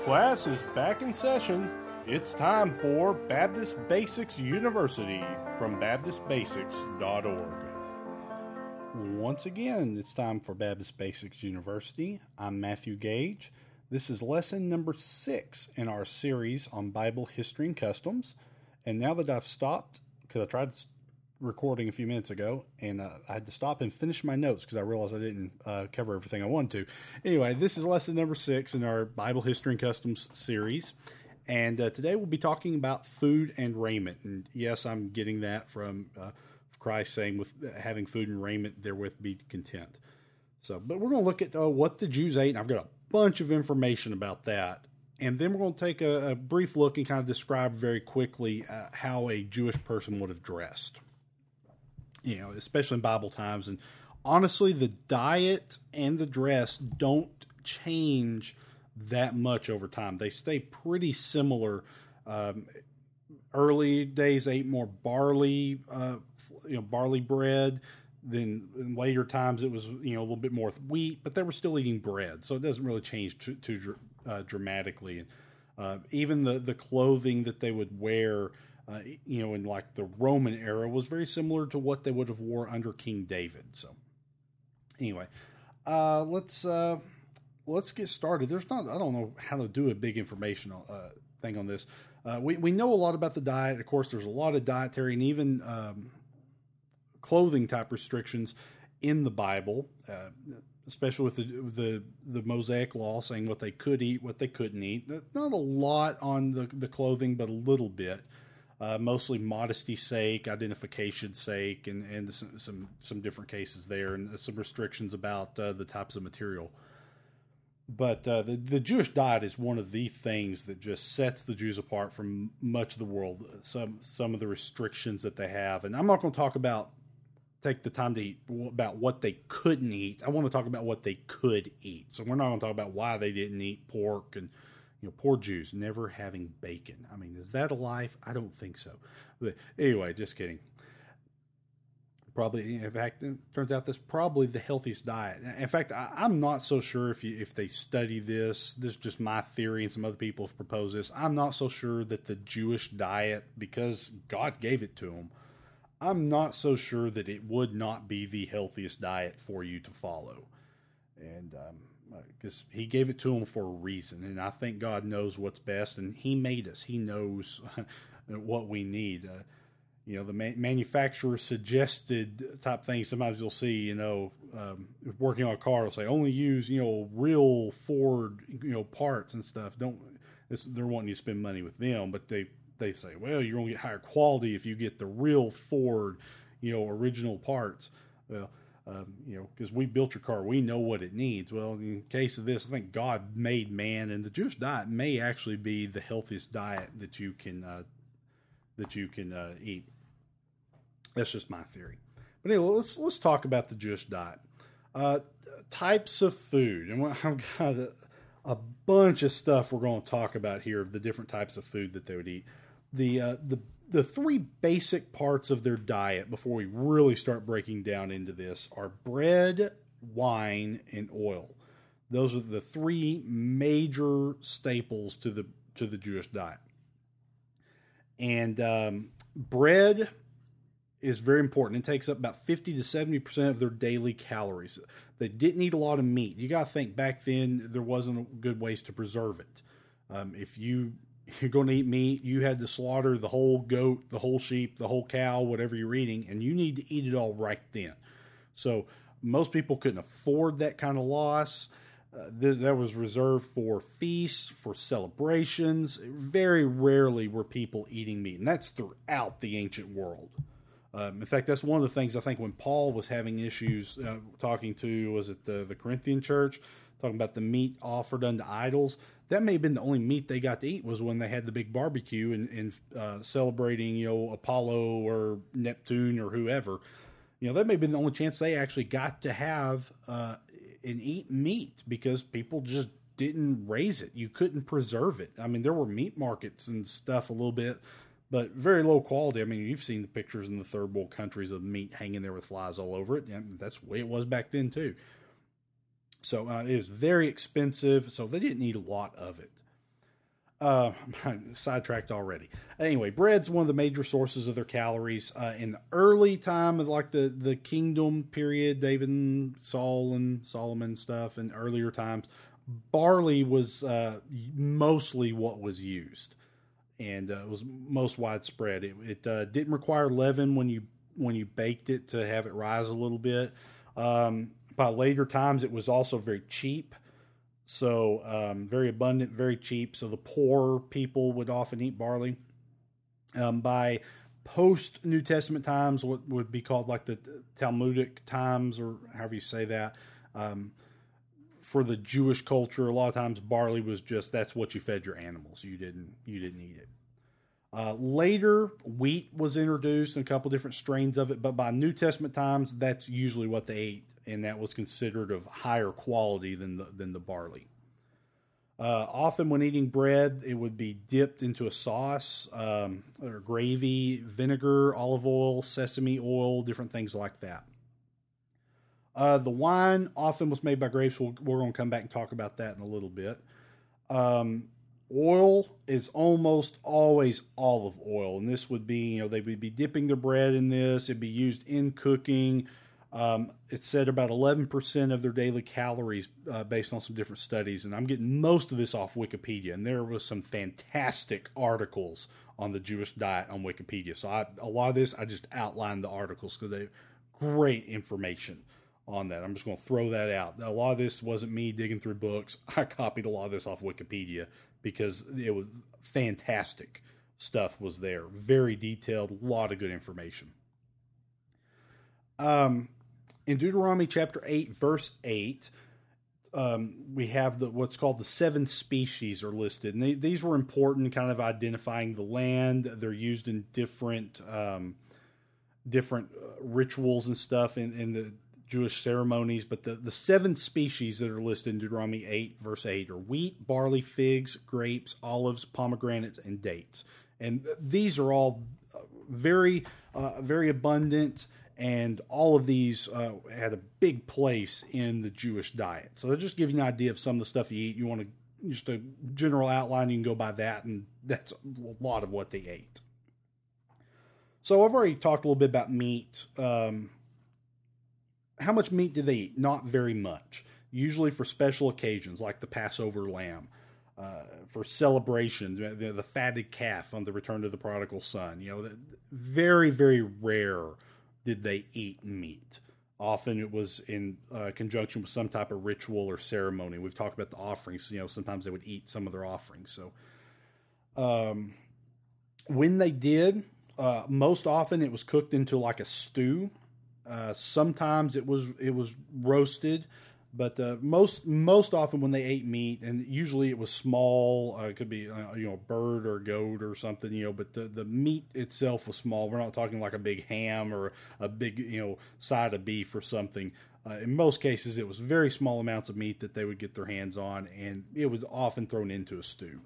Class is back in session. It's time for Baptist Basics University from BaptistBasics.org. Once again, it's time for Baptist Basics University. I'm Matthew Gage. This is lesson number 6 in our series on Bible history and customs. And now that I've stopped, because I tried recording a few minutes ago, and I had to stop and finish my notes because I realized I didn't cover everything I wanted to. Anyway, this is lesson number 6 in our Bible history and customs series. And today we'll be talking about food and raiment. And yes, I'm getting that from Christ saying, with having food and raiment, therewith be content. But we're going to look at what the Jews ate, and I've got a bunch of information about that. And then we're going to take a brief look and kind of describe very quickly how a Jewish person would have dressed. You know, especially in Bible times. And honestly, the diet and the dress don't change that much over time. They stay pretty similar. Early days ate more barley, barley bread. Then in later times it was, a little bit more wheat, but they were still eating bread. So it doesn't really change too dramatically. And even the clothing that they would wear, in like the Roman era, was very similar to what they would have wore under King David. So anyway, let's get started. I don't know how to do a big informational thing on this. We know a lot about the diet. Of course, there's a lot of dietary and even clothing type restrictions in the Bible, especially with the Mosaic law saying what they could eat, what they couldn't eat. Not a lot on the clothing, but a little bit. Mostly modesty sake, identification sake, and some different cases there, and some restrictions about the types of material. But the Jewish diet is one of the things that just sets the Jews apart from much of the world. Some of the restrictions that they have, and I'm not going to take the time to eat about what they couldn't eat. I want to talk about what they could eat. So we're not going to talk about why they didn't eat pork and. Poor Jews never having bacon. I mean, is that a life? I don't think so. But anyway, just kidding. Probably, in fact, it turns out that's probably the healthiest diet. In fact, I'm not so sure if they study this. This is just my theory, and some other people have proposed this. I'm not so sure that the Jewish diet, because God gave it to them, I'm not so sure that it would not be the healthiest diet for you to follow. And because he gave it to them for a reason, and I think God knows what's best, and he made us. He knows what we need. The manufacturer suggested type things. Sometimes you'll see, working on a car, they'll say only use real Ford parts and stuff. They're wanting you to spend money with them, but they say, well, you're going to get higher quality if you get the real Ford original parts. Well, because we built your car, we know what it needs. Well, in case of this, I think God made man, and the Jewish diet may actually be the healthiest diet that you can eat. That's just my theory. But anyway, let's talk about the Jewish diet. Types of food, and I've got a bunch of stuff we're going to talk about here of the different types of food that they would eat. The three basic parts of their diet before we really start breaking down into this are bread, wine, and oil. Those are the three major staples to the Jewish diet. And bread is very important. It takes up about 50 to 70% of their daily calories. They didn't eat a lot of meat. You got to think back then there wasn't good ways to preserve it. If you're going to eat meat, you had to slaughter the whole goat, the whole sheep, the whole cow, whatever you're eating, and you need to eat it all right then. So most people couldn't afford that kind of loss. That was reserved for feasts, for celebrations. Very rarely were people eating meat, and that's throughout the ancient world. In fact, that's one of the things I think when Paul was having issues talking to, was it the Corinthian church, talking about the meat offered unto idols. That may have been the only meat they got to eat was when they had the big barbecue and celebrating, Apollo or Neptune or whoever. That may have been the only chance they actually got to have and eat meat, because people just didn't raise it. You couldn't preserve it. I mean, there were meat markets and stuff a little bit, but very low quality. I mean, you've seen the pictures in the third world countries of meat hanging there with flies all over it. And that's the way it was back then too. So it was very expensive, so they didn't eat a lot of it. Uh, sidetracked already. Anyway, bread's one of the major sources of their calories. In the early time of like the kingdom period, David and Saul and Solomon stuff, and earlier times, barley was mostly what was used, and it was most widespread. It didn't require leaven when you baked it to have it rise a little bit. By later times, it was also very cheap. So very abundant, very cheap. So the poor people would often eat barley. By post New Testament times, what would be called like the Talmudic times, or however you say that, for the Jewish culture, a lot of times barley was just that's what you fed your animals. You didn't eat it. Later, wheat was introduced and a couple different strains of it, but by New Testament times, that's usually what they ate, and that was considered of higher quality than the barley. Often when eating bread, it would be dipped into a sauce, or gravy, vinegar, olive oil, sesame oil, different things like that. The wine often was made by grapes. We're going to come back and talk about that in a little bit. Oil is almost always olive oil, and this would be, they would be dipping their bread in this. It'd be used in cooking. It's said about 11% of their daily calories, based on some different studies. And I'm getting most of this off Wikipedia, and there was some fantastic articles on the Jewish diet on Wikipedia. So a lot of this, I just outlined the articles because they have great information on that. I'm just going to throw that out. A lot of this wasn't me digging through books. I copied a lot of this off Wikipedia because it was fantastic stuff was there. Very detailed, a lot of good information. In Deuteronomy chapter 8, verse 8, we have what's called the 7 species are listed. And these were important, kind of identifying the land. They're used in different rituals and stuff in the Jewish ceremonies. But the 7 species that are listed in Deuteronomy 8, verse 8 are wheat, barley, figs, grapes, olives, pomegranates, and dates. And these are all very abundant. And all of these had a big place in the Jewish diet. So they'll just give you an idea of some of the stuff you eat. You want just a general outline, you can go by that, and that's a lot of what they ate. So I've already talked a little bit about meat. How much meat do they eat? Not very much. Usually for special occasions, like the Passover lamb. For celebration, the fatted calf on the return of the prodigal son. Very, very rare did they eat meat. Often it was in conjunction with some type of ritual or ceremony. We've talked about the offerings. Sometimes they would eat some of their offerings. So when they did, most often it was cooked into like a stew. Sometimes it was roasted, but most often when they ate meat, and usually it was small, it could be a bird or a goat or something, but the meat itself was small. We're not talking like a big ham or a big side of beef or something. In most cases, it was very small amounts of meat that they would get their hands on, and it was often thrown into a stew.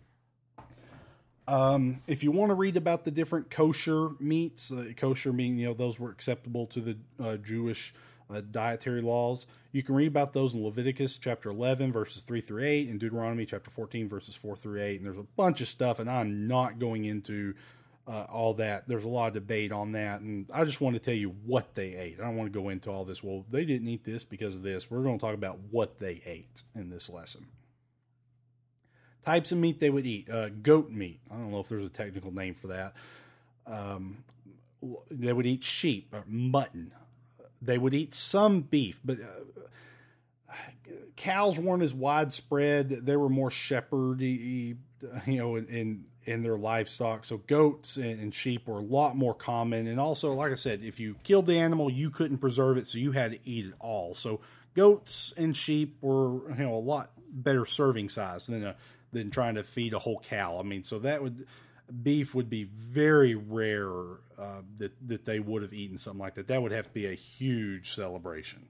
If you want to read about the different kosher meats, kosher meaning those were acceptable to the Jewish dietary laws. You can read about those in Leviticus chapter 11 verses 3 through 8 and Deuteronomy chapter 14 verses 4 through 8. And there's a bunch of stuff, and I'm not going into all that. There's a lot of debate on that, and I just want to tell you what they ate. I don't want to go into all this. Well, they didn't eat this because of this. We're going to talk about what they ate in this lesson. Types of meat they would eat. Goat meat. I don't know if there's a technical name for that. They would eat sheep or mutton. They would eat some beef, but cows weren't as widespread. They were more shepherdy, in their livestock. So goats and sheep were a lot more common. And also, like I said, if you killed the animal, you couldn't preserve it, so you had to eat it all. So goats and sheep were, a lot better serving size than trying to feed a whole cow. I mean, so beef would be very rare that they would have eaten something like that. That would have to be a huge celebration.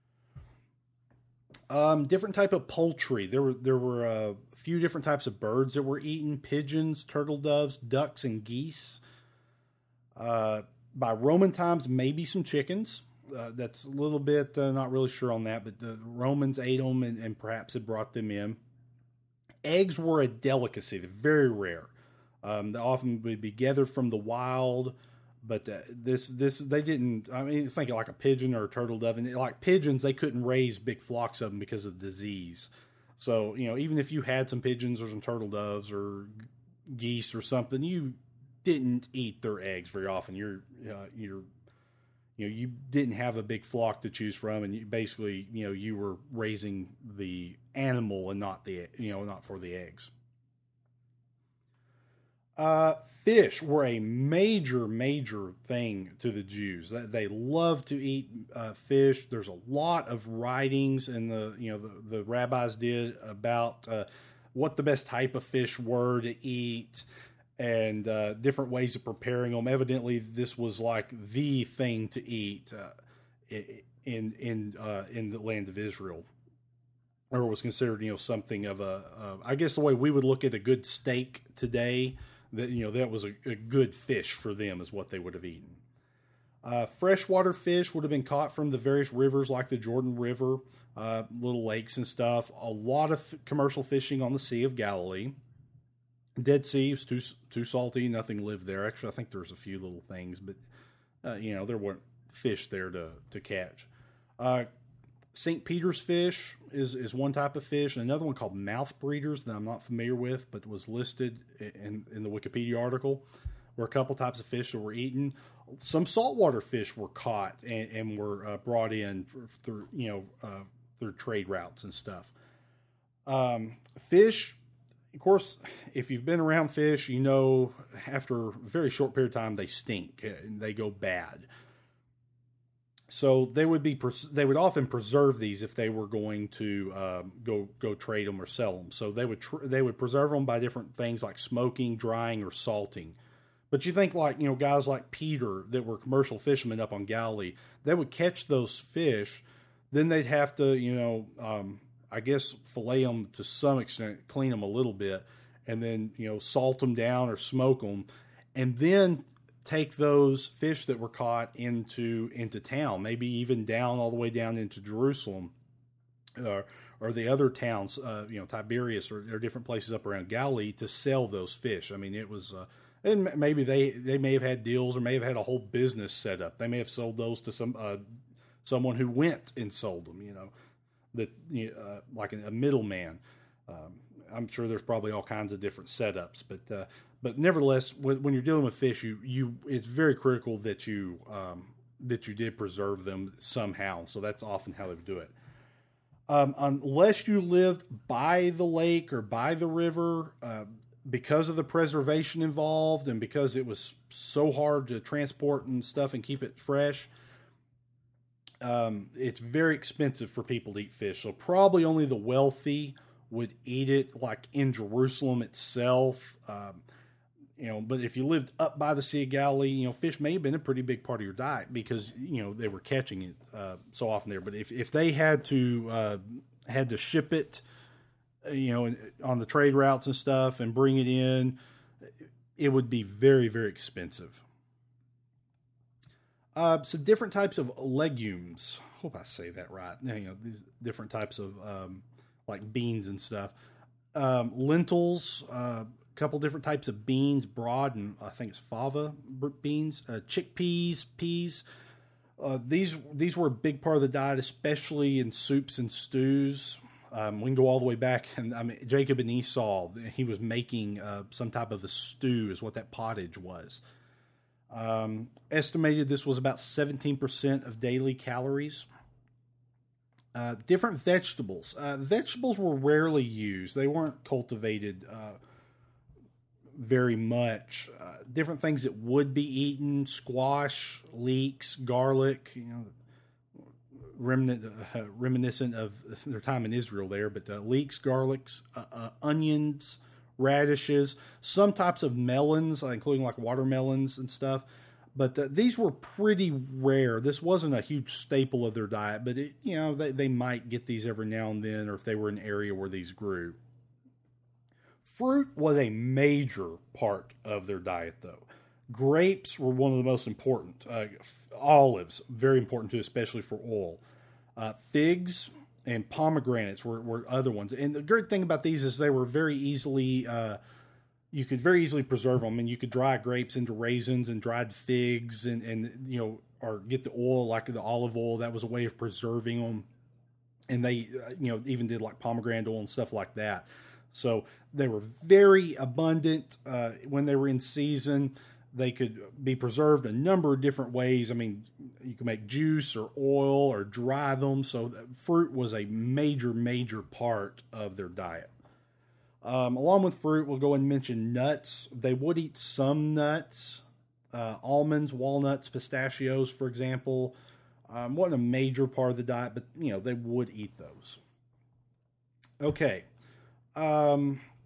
Different type of poultry. There were a few different types of birds that were eaten: pigeons, turtle doves, ducks, and geese. By Roman times, maybe some chickens. That's a little bit not really sure on that, but the Romans ate them and perhaps had brought them in. Eggs were a delicacy. They're very rare. They often would be gathered from the wild, but this they didn't. I mean, think of like a pigeon or a turtle dove, and like pigeons, they couldn't raise big flocks of them because of disease. So even if you had some pigeons or some turtle doves or geese or something, you didn't eat their eggs very often. You didn't have a big flock to choose from, and you were raising the animal and not not for the eggs. Fish were a major thing to the Jews. They loved to eat fish. There's a lot of writings, and the rabbis did about what the best type of fish were to eat, and different ways of preparing them. Evidently, this was like the thing to eat in the land of Israel, or was considered something of I guess the way we would look at a good steak today. That was a good fish for them is what they would have eaten. Freshwater fish would have been caught from the various rivers like the Jordan River, little lakes and stuff. A lot of commercial fishing on the Sea of Galilee. Dead Sea was too salty. Nothing lived there. Actually, I think there's a few little things, but there weren't fish there to catch. St. Peter's fish is one type of fish, and another one called mouth breeders that I'm not familiar with, but was listed in the Wikipedia article. Were a couple types of fish that were eaten. Some saltwater fish were caught and were brought in through trade routes and stuff. Fish. Of course, if you've been around fish, after a very short period of time, they stink and they go bad. So they would often preserve these if they were going to go trade them or sell them. So they would preserve them by different things like smoking, drying, or salting. But you think like guys like Peter that were commercial fishermen up on Galilee, they would catch those fish, then they'd have to I guess fillet them to some extent, clean them a little bit, and then salt them down or smoke them, and then take those fish that were caught into town, maybe even all the way down into Jerusalem, or the other towns, Tiberias or different places up around Galilee to sell those fish. I mean, it was, and maybe they may have had deals or may have had a whole business set up. They may have sold those to someone who went and sold them, like a middleman. I'm sure there's probably all kinds of different setups, but nevertheless, when you're dealing with fish, it's very critical that you did preserve them somehow. So that's often how they would do it. Unless you lived by the lake or by the river, because of the preservation involved and because it was so hard to transport and stuff and keep it fresh, it's very expensive for people to eat fish. So probably only the wealthy would eat it, like in Jerusalem itself. But if you lived up by the Sea of Galilee, fish may have been a pretty big part of your diet because, they were catching it so often there. But if they had to ship it, on the trade routes and stuff and bring it in, it would be very, very expensive. So different types of legumes. Hope I say that right. These different types of like beans and stuff. Lentils, couple different types of beans, broad and I think it's fava beans, chickpeas, peas. These were a big part of the diet, especially in soups and stews. We can go all the way back, and Jacob and Esau. He was making some type of a stew, is what that pottage was. Estimated this was about 17% of daily calories. Different vegetables. Vegetables were rarely used; they weren't cultivated very much. Different things that would be eaten: squash, leeks, garlic. Reminiscent of their time in Israel there, but leeks, garlics, onions, radishes, some types of melons, including like watermelons and stuff. But these were pretty rare. This wasn't a huge staple of their diet, but they might get these every now and then, or if they were in an area where these grew. Fruit was a major part of their diet, though. Grapes were one of the most important. Olives, very important too, especially for oil. Figs, and pomegranates were other ones. And the great thing about these is they were very easily, you could very easily preserve them, and you could dry grapes into raisins and dried figs, and you know, or get the oil, like the olive oil. That was a way of preserving them. And they, you know, even did like pomegranate oil and stuff like that. So they were very abundant when they were in season. They could be preserved a number of different ways. I mean, you can make juice or oil or dry them. So fruit was a major, major part of their diet. Along with fruit, we'll go and mention nuts. They would eat some nuts, almonds, walnuts, pistachios, for example. Wasn't a major part of the diet, but, you know, they would eat those. Okay. Let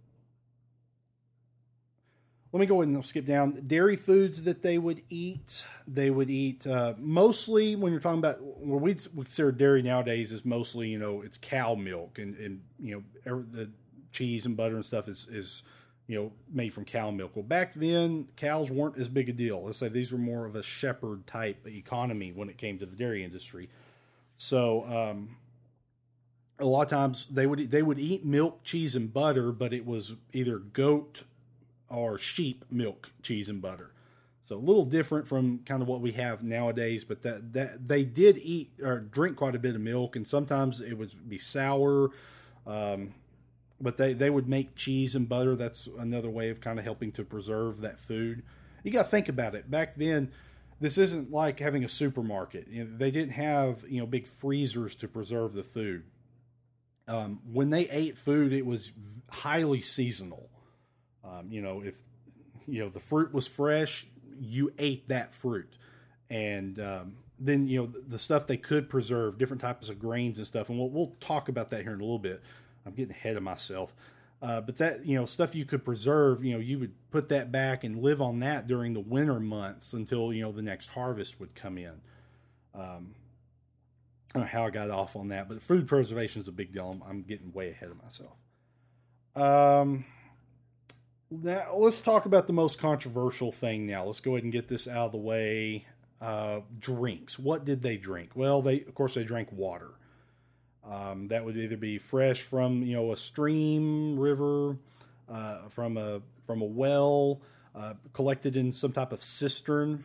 me go ahead and skip down. Dairy foods that they would eat. They would eat mostly, when you're talking about, what we consider dairy nowadays is mostly, you know, it's cow milk, and you know, the cheese and butter and stuff is you know, made from cow milk. Well, back then, cows weren't as big a deal. Let's say these were more of a shepherd type economy when it came to the dairy industry. So a lot of times they would eat milk, cheese, and butter, but it was either goat or sheep milk, cheese, and butter. So a little different from kind of what we have nowadays, but that they did eat or drink quite a bit of milk, and sometimes it would be sour. But they would make cheese and butter. That's another way of kind of helping to preserve that food. You got to think about it. Back then, this isn't like having a supermarket. You know, they didn't have, you know, big freezers to preserve the food. When they ate food, it was highly seasonal. You know, if, you know, the fruit was fresh, you ate that fruit. And then, you know, the stuff they could preserve, different types of grains and stuff. And we'll talk about that here in a little bit. I'm getting ahead of myself. But that, you know, stuff you could preserve, you know, you would put that back and live on that during the winter months until, you know, the next harvest would come in. I don't know how I got off on that, but food preservation is a big deal. I'm getting way ahead of myself. Now let's talk about the most controversial thing now. Let's go ahead and get this out of the way. Drinks. What did they drink? Well, of course they drank water. That would either be fresh from, you know, a stream, river, from a well, collected in some type of cistern.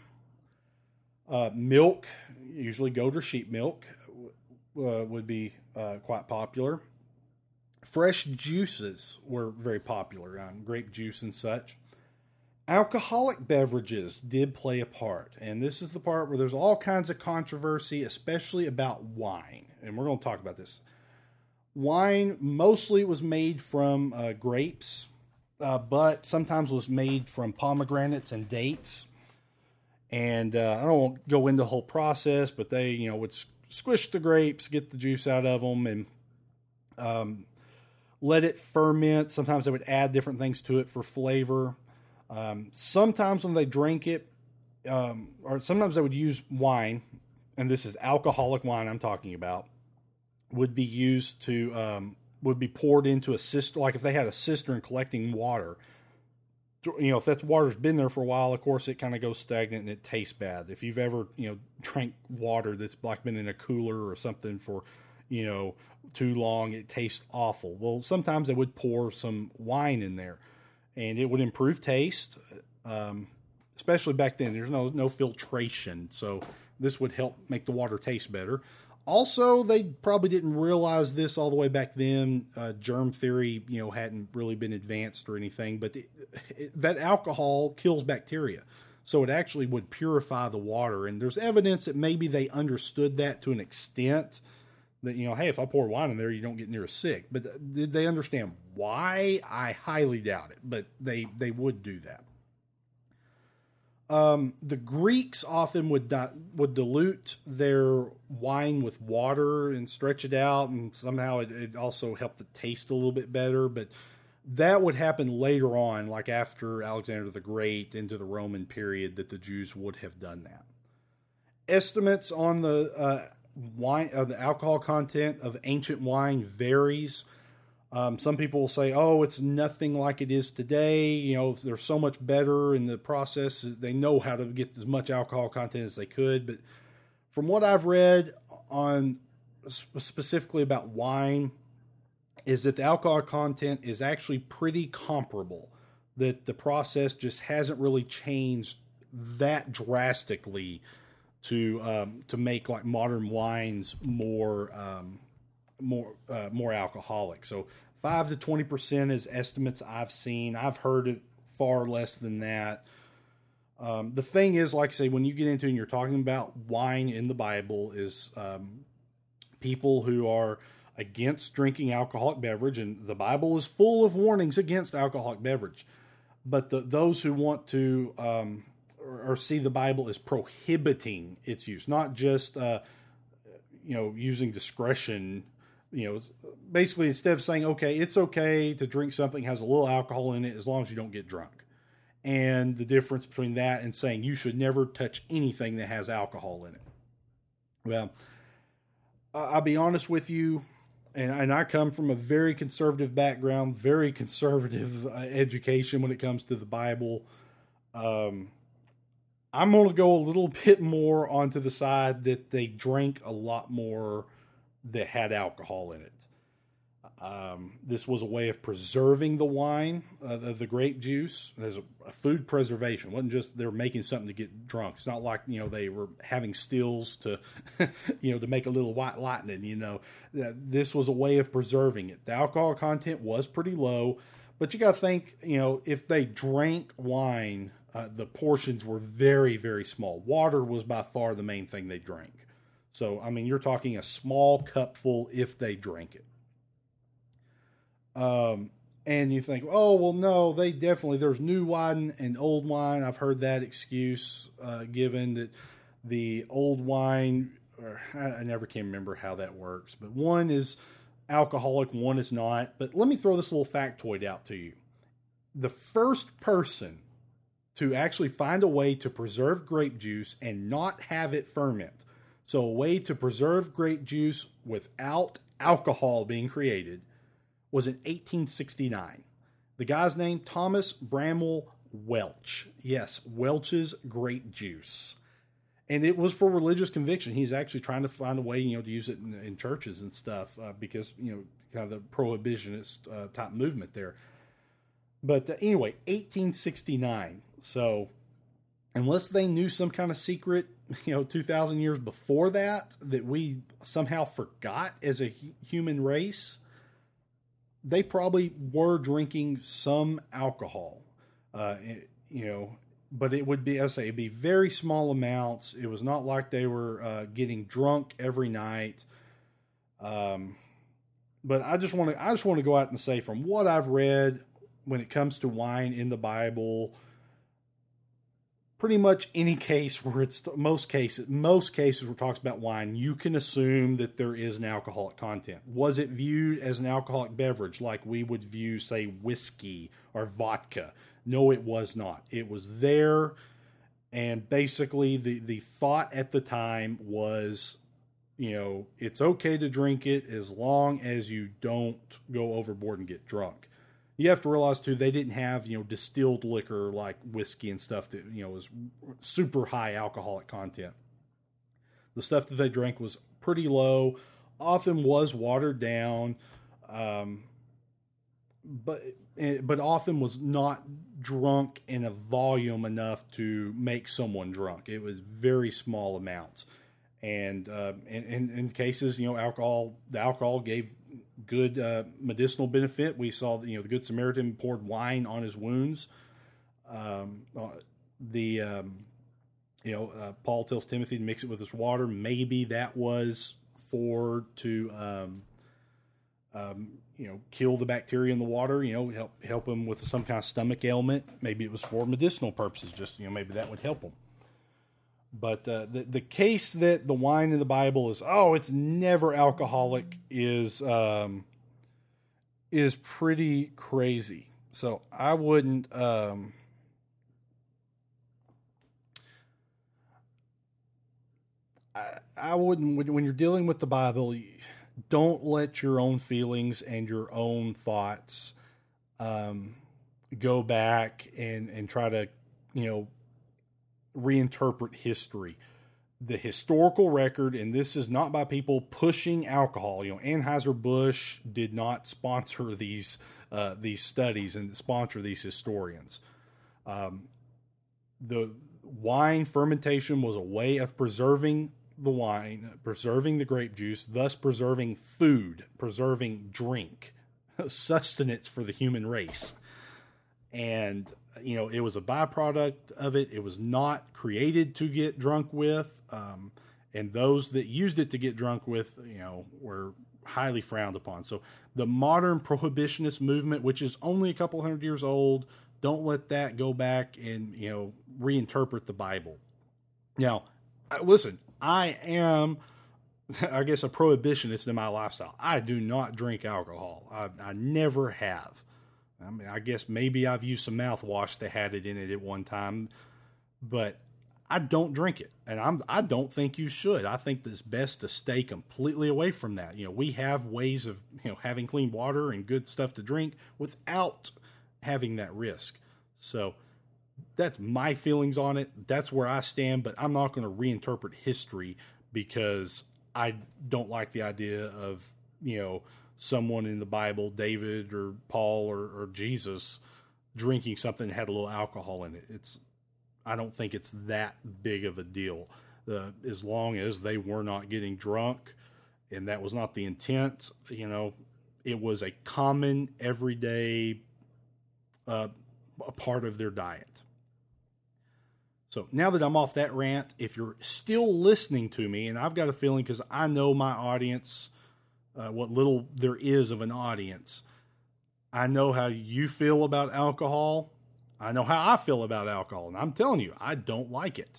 Milk, usually goat or sheep milk, would be quite popular. Fresh juices were very popular, grape juice and such. Alcoholic beverages did play a part, and this is the part where there's all kinds of controversy, especially about wine, and we're going to talk about this. Wine mostly was made from grapes, but sometimes was made from pomegranates and dates. And I don't want to go into the whole process, but they, you know, would squish the grapes, get the juice out of them, and let it ferment. Sometimes they would add different things to it for flavor. Sometimes when they drank it, or sometimes they would use wine, and this is alcoholic wine I'm talking about, would be used to, would be poured into a cistern. Like if they had a cistern collecting water, you know, if that water's been there for a while, of course it kind of goes stagnant and it tastes bad. If you've ever, you know, drank water that's like been in a cooler or something for, you know, too long, it tastes awful. Well, sometimes they would pour some wine in there, and it would improve taste, especially back then. There's no filtration, so this would help make the water taste better. Also, they probably didn't realize this all the way back then. Germ theory, you know, hadn't really been advanced or anything, but that alcohol kills bacteria, so it actually would purify the water. And there's evidence that maybe they understood that to an extent. That, you know, hey, if I pour wine in there, you don't get near as sick. But did they understand why? I highly doubt it, but they would do that. The Greeks often would dilute their wine with water and stretch it out, and somehow it also helped the taste a little bit better. But that would happen later on, like after Alexander the Great into the Roman period, that the Jews would have done that. Estimates on the wine, the alcohol content of ancient wine varies. Some people will say, oh, it's nothing like it is today. You know, they're so much better in the process. They know how to get as much alcohol content as they could. But from what I've read on specifically about wine is that the alcohol content is actually pretty comparable. That the process just hasn't really changed that drastically to make like modern wines more alcoholic. So 5 to 20% is estimates I've seen. I've heard it far less than that. The thing is, like I say, when you get into and you're talking about wine in the Bible, is people who are against drinking alcoholic beverage, and the Bible is full of warnings against alcoholic beverage. But those who want to or see the Bible as prohibiting its use, not just using discretion. Basically, instead of saying, okay, it's okay to drink something that has a little alcohol in it as long as you don't get drunk. And the difference between that and saying you should never touch anything that has alcohol in it. Well, I'll be honest with you, and I come from a very conservative background, very conservative education when it comes to the Bible. I'm going to go a little bit more onto the side that they drank a lot more that had alcohol in it. This was a way of preserving the wine, the grape juice. There's a food preservation. It wasn't just they were making something to get drunk. It's not like, they were having stills to, to make a little white lightning, This was a way of preserving it. The alcohol content was pretty low, but you got to think, if they drank wine, the portions were very, very small. Water was by far the main thing they drank. So, you're talking a small cupful if they drank it. And you think, oh, well, no, there's new wine and old wine. I've heard that excuse given that the old wine, or I never can remember how that works, but one is alcoholic, one is not. But let me throw this little factoid out to you. The first person to actually find a way to preserve grape juice and not have it ferment, so a way to preserve grape juice without alcohol being created, was in 1869. The guy's name, Thomas Bramwell Welch. Yes, Welch's grape juice. And it was for religious conviction. He's actually trying to find a way, to use it in churches and stuff because, kind of the prohibitionist type movement there. But anyway, 1869. So unless they knew some kind of secret, 2,000 years before that we somehow forgot as a human race, they probably were drinking some alcohol, but it would be, it'd be very small amounts. It was not like they were getting drunk every night. But I just want to go out and say, from what I've read when it comes to wine in the Bible, pretty much any case where most cases where it talks about wine, you can assume that there is an alcoholic content. Was it viewed as an alcoholic beverage like we would view, say, whiskey or vodka? No, it was not. It was there, and basically the thought at the time was, it's okay to drink it as long as you don't go overboard and get drunk. You have to realize, too, they didn't have, distilled liquor like whiskey and stuff that, was super high alcoholic content. The stuff that they drank was pretty low, often was watered down, but often was not drunk in a volume enough to make someone drunk. It was very small amounts. And in cases, the alcohol gave good medicinal benefit. We saw the Good Samaritan poured wine on his wounds. Paul tells Timothy to mix it with his water. Maybe that was to kill the bacteria in the water. Help him with some kind of stomach ailment. Maybe it was for medicinal purposes. Just maybe that would help him. But the case that the wine in the Bible is, it's never alcoholic is pretty crazy. So I wouldn't, I wouldn't, when you're dealing with the Bible, don't let your own feelings and your own thoughts go back and try to, reinterpret history. the historical record, and this is not by people pushing alcohol. Anheuser-Busch did not sponsor these studies and sponsor these historians. The wine fermentation was a way of preserving the wine, preserving the grape juice, thus preserving food, preserving drink, sustenance for the human race. And, it was a byproduct of it. It was not created to get drunk with. And those that used it to get drunk with, were highly frowned upon. So the modern prohibitionist movement, which is only a couple hundred years old, don't let that go back and, reinterpret the Bible. Now, listen, I am, I guess, a prohibitionist in my lifestyle. I do not drink alcohol. I never have. I mean, I guess maybe I've used some mouthwash that had it in it at one time, but I don't drink it. And I don't think you should. I think it's best to stay completely away from that. We have ways of, having clean water and good stuff to drink without having that risk. So that's my feelings on it. That's where I stand, but I'm not going to reinterpret history because I don't like the idea of, someone in the Bible, David or Paul or Jesus, drinking something that had a little alcohol in it. I don't think it's that big of a deal. As long as they were not getting drunk, and that was not the intent, it was a common, everyday a part of their diet. So now that I'm off that rant, if you're still listening to me, and I've got a feeling because I know my audience, what little there is of an audience, I know how you feel about alcohol. I know how I feel about alcohol, and I'm telling you, I don't like it.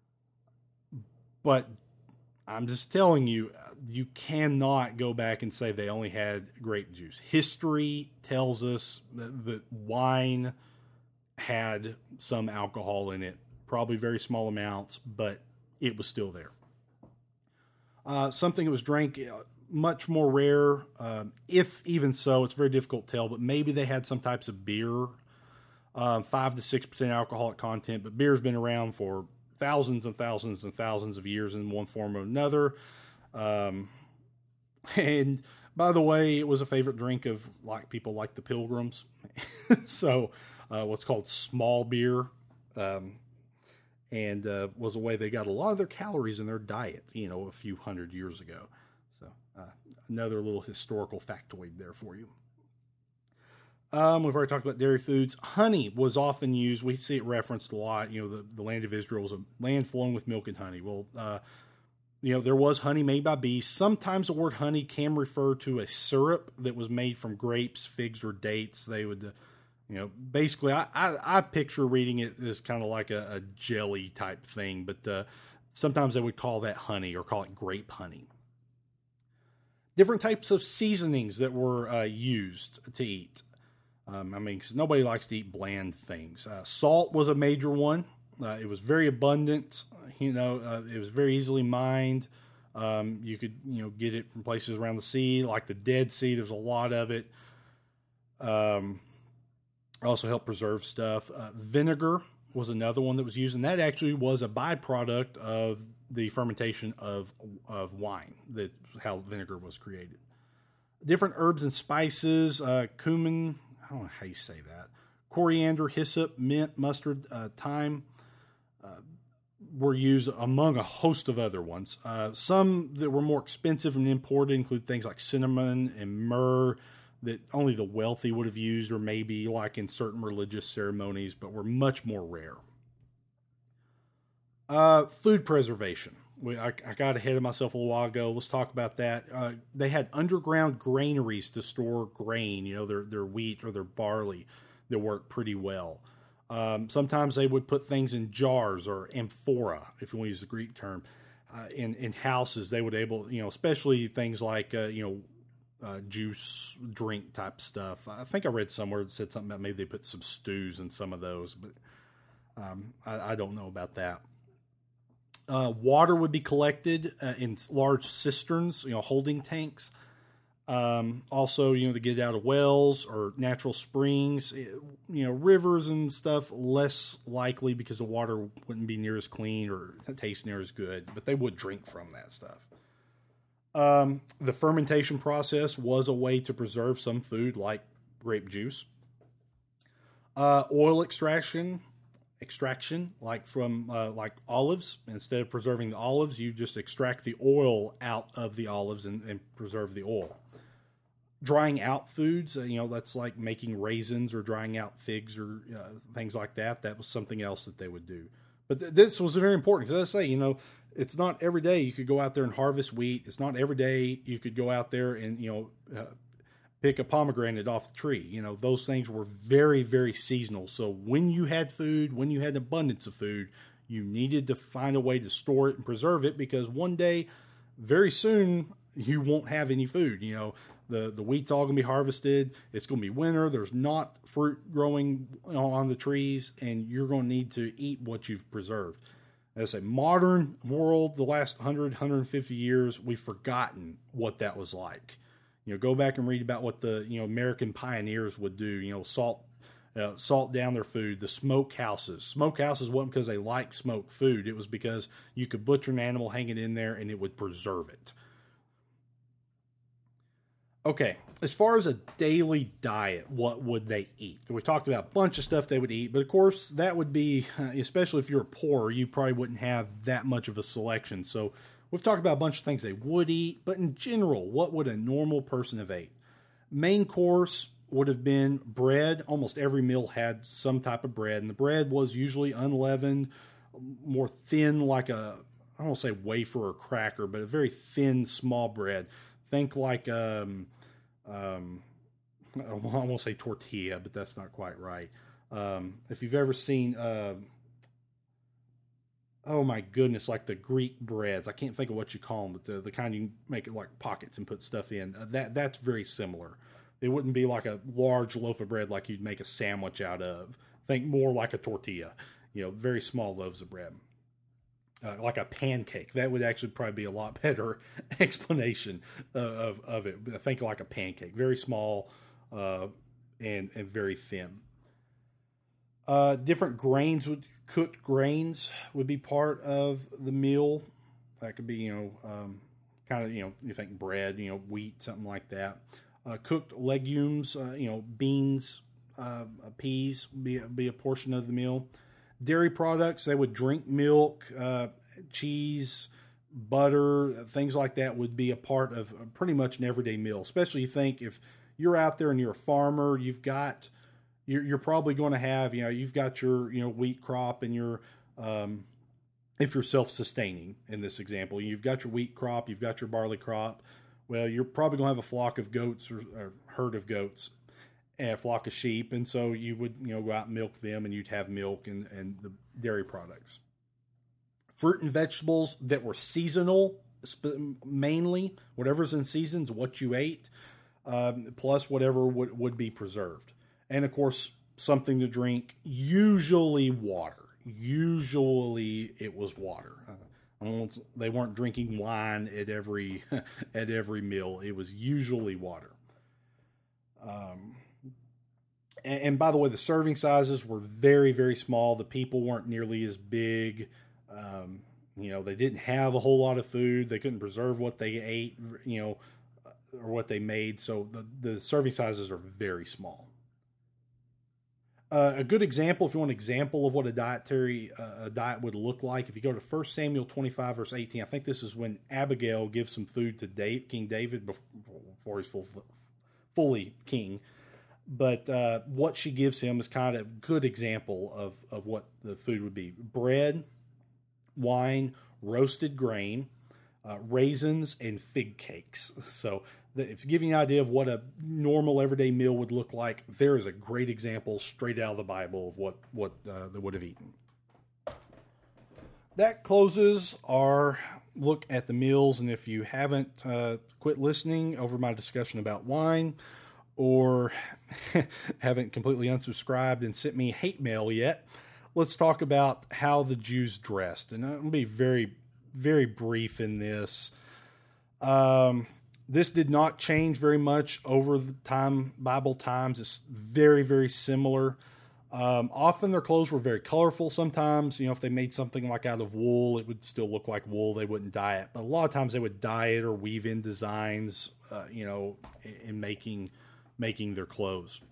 But I'm just telling you, you cannot go back and say they only had grape juice. History tells us that wine had some alcohol in it, probably very small amounts, but it was still there. Something that was drank much more rare, if even so, it's very difficult to tell, but maybe they had some types of beer, 5 to 6% alcoholic content, but beer's been around for thousands and thousands and thousands of years in one form or another. And by the way, it was a favorite drink of people like the Pilgrims. So what's called small beer, and was a way they got a lot of their calories in their diet, a few hundred years ago. So another little historical factoid there for you. We've already talked about dairy foods. Honey was often used. We see it referenced a lot. The land of Israel was a land flowing with milk and honey. Well, there was honey made by bees. Sometimes the word honey can refer to a syrup that was made from grapes, figs, or dates. They would, basically, I picture reading it as kind of like a jelly type thing, but sometimes they would call that honey or call it grape honey. Different types of seasonings that were used to eat. Because nobody likes to eat bland things. Salt was a major one. It was very abundant. It was very easily mined. You could, get it from places around the sea, like the Dead Sea. There's a lot of it. Also helped preserve stuff. Vinegar was another one that was used, and that actually was a byproduct of the fermentation of wine. That's how vinegar was created. Different herbs and spices, cumin, I don't know how you say that, coriander, hyssop, mint, mustard, thyme, were used among a host of other ones. Some that were more expensive and imported include things like cinnamon and myrrh that only the wealthy would have used, or maybe like in certain religious ceremonies, but were much more rare. Food preservation. I got ahead of myself a little while ago. Let's talk about that. They had underground granaries to store grain, their wheat or their barley, that worked pretty well. Sometimes they would put things in jars or amphora, if you want to use the Greek term, in houses. They would especially things like, juice, drink type stuff. I think I read somewhere that said something about maybe they put some stews in some of those, but I don't know about that. Water would be collected in large cisterns, holding tanks. Also, to get out of wells or natural springs, rivers and stuff, less likely because the water wouldn't be near as clean or taste near as good, but they would drink from that stuff. The fermentation process was a way to preserve some food like grape juice. Oil extraction, like from like olives. Instead of preserving the olives, you just extract the oil out of the olives and preserve the oil. Drying out foods, that's like making raisins or drying out figs or things like that. That was something else that they would do. But this was very important because, as I say, it's not every day you could go out there and harvest wheat. It's not every day you could go out there and, pick a pomegranate off the tree. Those things were very, very seasonal. So when you had food, when you had abundance of food, you needed to find a way to store it and preserve it because one day, very soon, you won't have any food. The wheat's all going to be harvested. It's going to be winter. There's not fruit growing on the trees, and you're going to need to eat what you've preserved. As a modern world, the last 100, 150 years, we've forgotten what that was like. Go back and read about what the American pioneers would do. Salt down their food. The smokehouses. Smokehouses wasn't because they liked smoked food. It was because you could butcher an animal, hang it in there, and it would preserve it. Okay, as far as a daily diet, what would they eat? We talked about a bunch of stuff they would eat, but of course that would be, especially if you're poor, you probably wouldn't have that much of a selection. So we've talked about a bunch of things they would eat, but in general, what would a normal person have ate? Main course would have been bread. Almost every meal had some type of bread, and the bread was usually unleavened, more thin, like I don't want to say wafer or cracker, but a very thin, small bread. Think like, I won't say tortilla, but that's not quite right. If you've ever seen, oh my goodness, like the Greek breads, I can't think of what you call them, but the kind you make it like pockets and put stuff in, that's very similar. It wouldn't be like a large loaf of bread like you'd make a sandwich out of. Think more like a tortilla, very small loaves of bread. Like a pancake. That would actually probably be a lot better explanation of it. I think like a pancake, very small and very thin. Different cooked grains would be part of the meal. That could be, kind of, you think bread, wheat, something like that. Cooked legumes, beans, peas be a portion of the meal. Dairy products, they would drink milk, cheese, butter, things like that would be a part of pretty much an everyday meal. Especially you think if you're out there and you're a farmer, you're probably going to have, you've got your, wheat crop and your, if you're self-sustaining in this example, you've got your wheat crop, you've got your barley crop. Well, you're probably going to have a flock of goats or herd of goats. A flock of sheep, and so you would go out and milk them, and you'd have milk and the dairy products. Fruit and vegetables that were seasonal, mainly whatever's in seasons, what you ate, plus whatever would be preserved, and of course something to drink. Usually water. Usually it was water. They weren't drinking wine at every meal. It was usually water. And by the way, the serving sizes were very, very small. The people weren't nearly as big. They didn't have a whole lot of food. They couldn't preserve what they ate, or what they made. So the serving sizes are very small. A good example, if you want an example of what a diet would look like, if you go to 1 Samuel 25, verse 18, I think this is when Abigail gives some food to King David before he's fully king. But what she gives him is kind of a good example of what the food would be. Bread, wine, roasted grain, raisins, and fig cakes. So if you give you an idea of what a normal everyday meal would look like, there is a great example straight out of the Bible of what they would have eaten. That closes our look at the meals. And if you haven't quit listening over my discussion about wine, or haven't completely unsubscribed and sent me hate mail yet, let's talk about how the Jews dressed. And I'm going to be very, very brief in this. This did not change very much over the time, Bible times. It's very, very similar. Often their clothes were very colorful. Sometimes, if they made something like out of wool, it would still look like wool. They wouldn't dye it. But a lot of times they would dye it or weave in designs, in making their clothes.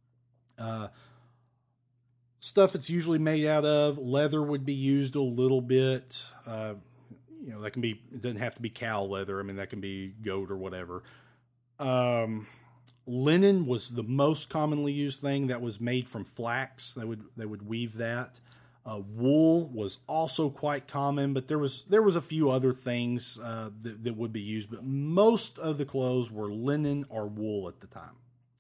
Stuff it's usually made out of. Leather would be used a little bit. That can be, it doesn't have to be cow leather. I mean, that can be goat or whatever. Linen was the most commonly used thing that was made from flax. They would weave that. Wool was also quite common, but there was a few other things that would be used, but most of the clothes were linen or wool at the time.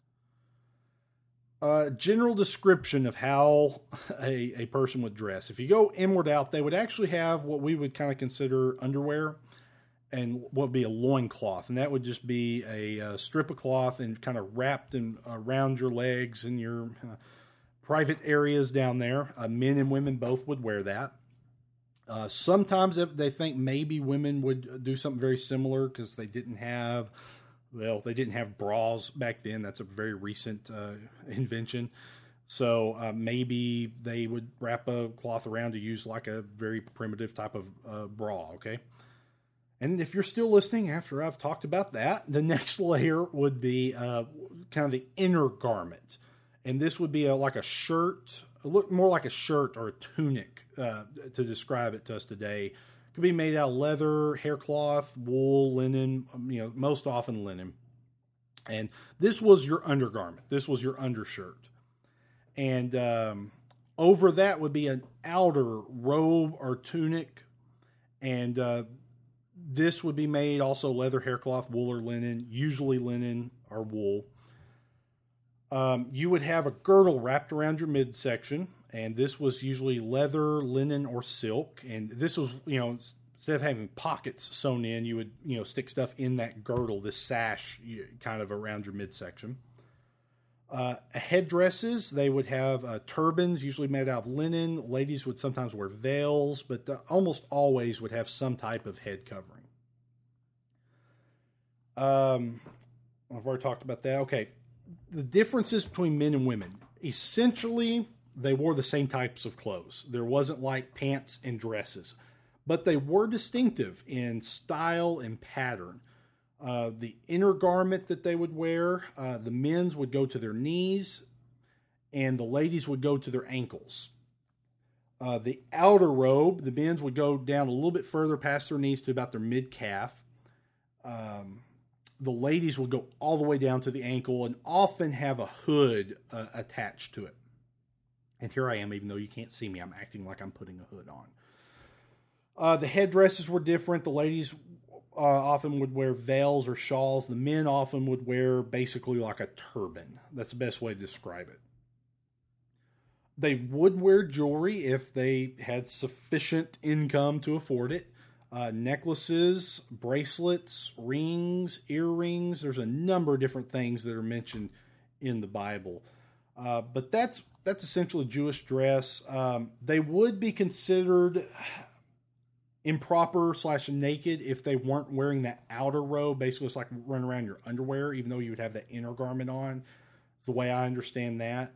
General description of how a person would dress. If you go inward out, they would actually have what we would kind of consider underwear and what would be a loincloth. And that would just be a strip of cloth and kind of wrapped around your legs and your private areas down there. Men and women both would wear that. Sometimes if they think maybe women would do something very similar because they didn't have bras back then. That's a very recent invention. So maybe they would wrap a cloth around to use like a very primitive type of bra, okay? And if you're still listening after I've talked about that, the next layer would be kind of the inner garment. And this would be like a shirt, look more like a shirt or a tunic to describe it to us today. Could be made out of leather, hair cloth, wool, linen, most often linen. And this was your undergarment. This was your undershirt. And over that would be an outer robe or tunic. And this would be made also leather, hair cloth, wool, or linen, usually linen or wool. You would have a girdle wrapped around your midsection. And this was usually leather, linen, or silk. And this was, instead of having pockets sewn in, you would, stick stuff in that girdle, this sash kind of around your midsection. Headdresses, they would have turbans, usually made out of linen. Ladies would sometimes wear veils, but almost always would have some type of head covering. I've already talked about that. Okay. The differences between men and women. Essentially, they wore the same types of clothes. There wasn't like pants and dresses, but they were distinctive in style and pattern. The inner garment that they would wear, the men's would go to their knees and the ladies would go to their ankles. The outer robe, the men's would go down a little bit further past their knees to about their mid-calf. The ladies would go all the way down to the ankle and often have a hood attached to it. And here I am, even though you can't see me, I'm acting like I'm putting a hood on. The headdresses were different. The ladies often would wear veils or shawls. The men often would wear basically like a turban. That's the best way to describe it. They would wear jewelry if they had sufficient income to afford it. Necklaces, bracelets, rings, earrings. There's a number of different things that are mentioned in the Bible. But that's essentially Jewish dress. They would be considered improper / naked if they weren't wearing that outer robe. Basically, it's like running around your underwear, even though you would have that inner garment on. It's the way I understand that.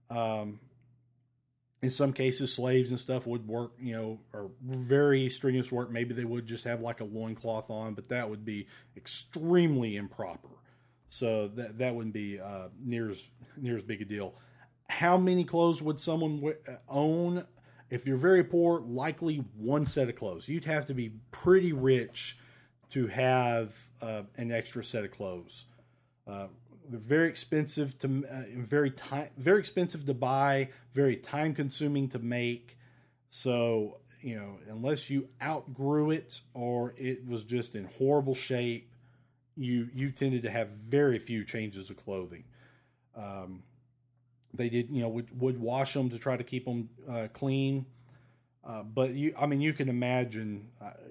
In some cases, slaves and stuff would work, or very strenuous work. Maybe they would just have like a loincloth on, but that would be extremely improper. So that wouldn't be near as big a deal. How many clothes would someone own? If you're very poor, likely one set of clothes. You'd have to be pretty rich to have an extra set of clothes. They're very expensive to very expensive to buy, very time consuming to make. So, unless you outgrew it or it was just in horrible shape, you tended to have very few changes of clothing. They did, would wash them to try to keep them clean. But you can imagine,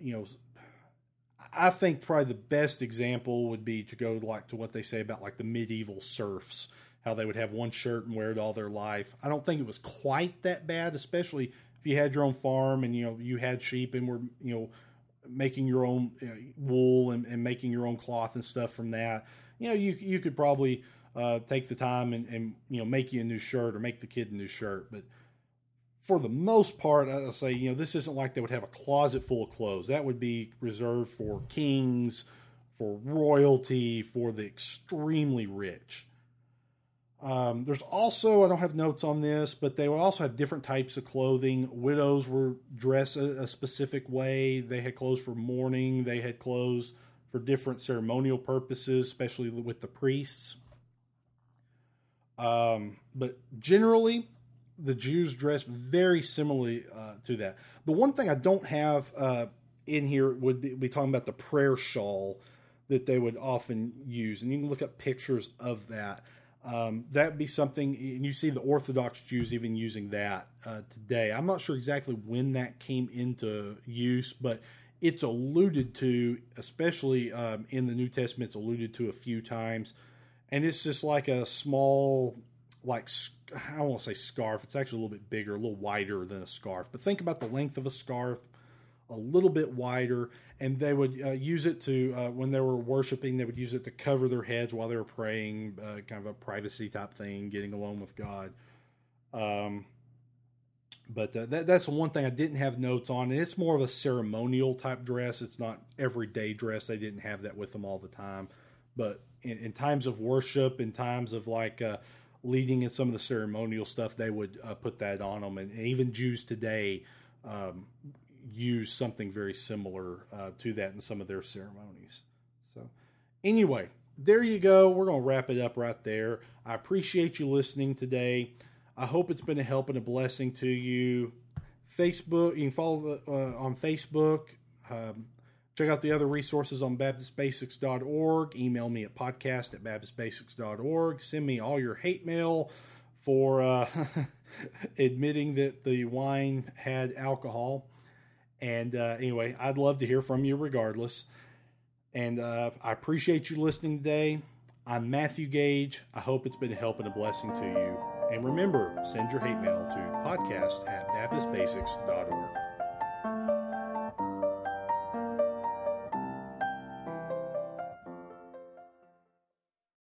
I think probably the best example would be to go to what they say about like the medieval serfs, how they would have one shirt and wear it all their life. I don't think it was quite that bad, especially if you had your own farm and, you had sheep and were, making your own wool and making your own cloth and stuff from that, you could probably take the time and make you a new shirt or make the kid a new shirt. But for the most part, I'll say, this isn't like they would have a closet full of clothes. That would be reserved for kings, for royalty, for the extremely rich. There's also, I don't have notes on this, but they will also have different types of clothing. Widows were dressed a specific way. They had clothes for mourning. They had clothes for different ceremonial purposes, especially with the priests. But generally, the Jews dressed very similarly to that. The one thing I don't have in here would be talking about the prayer shawl that they would often use. And you can look up pictures of that. That'd be something, and you see the Orthodox Jews even using that today. I'm not sure exactly when that came into use, but it's alluded to, especially in the New Testament, it's alluded to a few times. And it's just like a small, I don't want to say scarf. It's actually a little bit bigger, a little wider than a scarf. But think about the length of a scarf, a little bit wider, and they would use it to, when they were worshiping, they would use it to cover their heads while they were praying, kind of a privacy type thing, getting alone with God. But that's the one thing I didn't have notes on, and it's more of a ceremonial type dress. It's not everyday dress. They didn't have that with them all the time. But in times of worship, in times of leading in some of the ceremonial stuff, they would put that on them. And even Jews today use something very similar to that in some of their ceremonies. So anyway, there you go. We're going to wrap it up right there. I appreciate you listening today. I hope it's been a help and a blessing to you. Facebook, you can follow on Facebook. Check out the other resources on BaptistBasics.org. Email me at podcast@BaptistBasics.org. Send me all your hate mail for admitting that the wine had alcohol. And anyway, I'd love to hear from you regardless. And I appreciate you listening today. I'm Matthew Gage. I hope it's been a help and a blessing to you. And remember, send your hate mail to podcast@BaptistBasics.org.